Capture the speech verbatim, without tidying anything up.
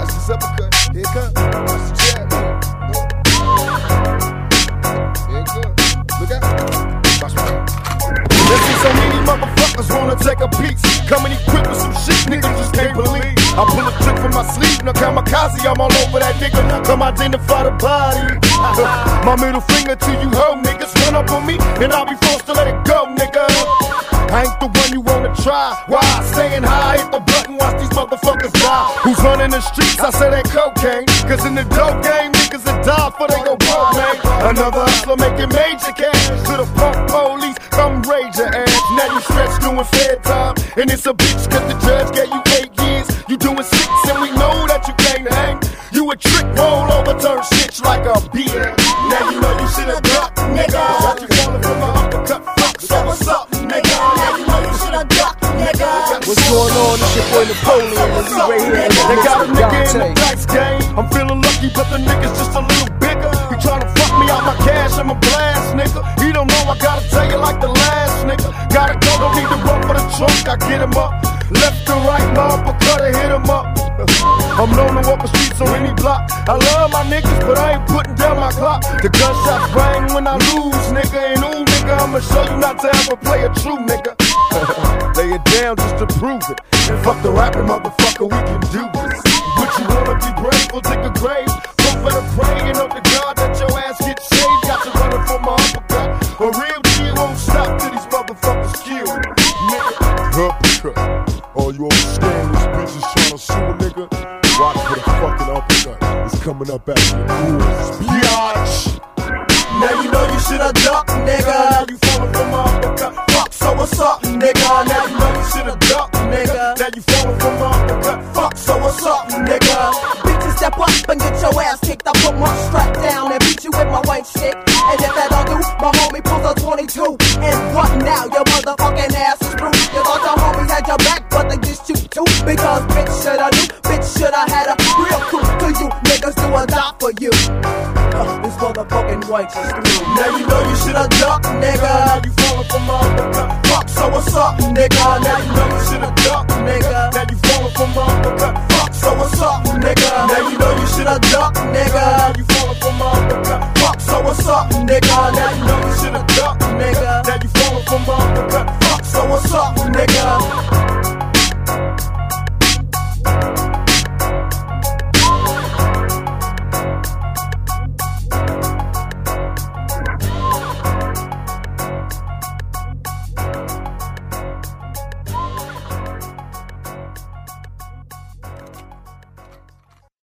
Watch this uppercut. Here it comes. Watch the jab. Here it comes. Look out. Watch me. Let's see so many motherfuckers wanna take a piece. Coming equipped with some shit niggas just can't believe. I pull a trick from my sleeve, now kamikaze, I'm all over that nigga. Come identify the body. My middle finger to you hoe niggas. Run up on me, and I'll be forced to let it go, nigga. I ain't the one you wanna try. Why? Staying high, hit the button, watch these motherfuckers die. Who's running the streets? I say that cocaine. Cause in the dope game, niggas that die for they go broke, man. Another hustler making major cash. To the punk police, come raise your ass. Now you stretch doing fair time. And it's a bitch cause the judge gave you eight years. You doing six and we know that you can't hang. You a trick roll over, turn shit like a beer. Now you know you should've ducked, nigga. Got you falling from my uppercut, fuck, so what's up, nigga? Now you know you should've ducked, nigga. What's going on? It's your boy Napoleon, and we right here. They got a nigga in the dice game. I'm feeling lucky, but the nigga's just a little bigger. He tryna fuck me out my cash, I'm a blast, nigga. He don't know I gotta tell you like the last nigga. Gotta go, don't need to run for the trunk, I get him up. Left to right, my uppercut, I hit him up. I'm known to walk the streets on any block. I love my niggas, but I ain't putting down my clock. The gunshots bang when I lose, nigga. And ooh, nigga, I'ma show you not to ever play a true nigga. Lay it down just to prove it. And fuck the rapping, motherfucker, we can do this. But you wanna be brave or take a grave? Go better pray and hope to God that your ass gets saved. Got you running for my uppercut. A real G won't stop till these motherfuckers kill. Nigga, uppercut. All you old scandalous bitches tryna sue a nigga. Watch for the fucking uppercut. It's coming up at you. Biatch. Now you know you should've ducked, nigga. Now you falling from my uppercut. Fuck, so what's up, nigga? Now you know you should've ducked, nigga. Now you falling from my uppercut. Fuck, so what's up, nigga? Bitches step up and get your ass kicked. I put my strap down and beat you with my white stick. And if that don't do, my homie pulls a twenty-two. And what now? Your motherfucking ass is through. You thought your homies had your back, but they just you too. Because bitch shoulda knew, bitch shoulda had a real crew. To you niggas do a die for you. Uh, this motherfucking white is through. Now you know you shoulda ducked, nigga. Now you falling from my uppercut. Fuck, so what's up, nigga? Now you know you should've ducked, nigga. Now you falling from my uppercut. Fuck, so what's up, nigga? Now you know you shoulda ducked, nigga. Now you falling from my uppercut. Fuck, so what's up, nigga? Now you know you should've ducked, nigga. Now you falling from my uppercut. Fuck, so what's up, nigga?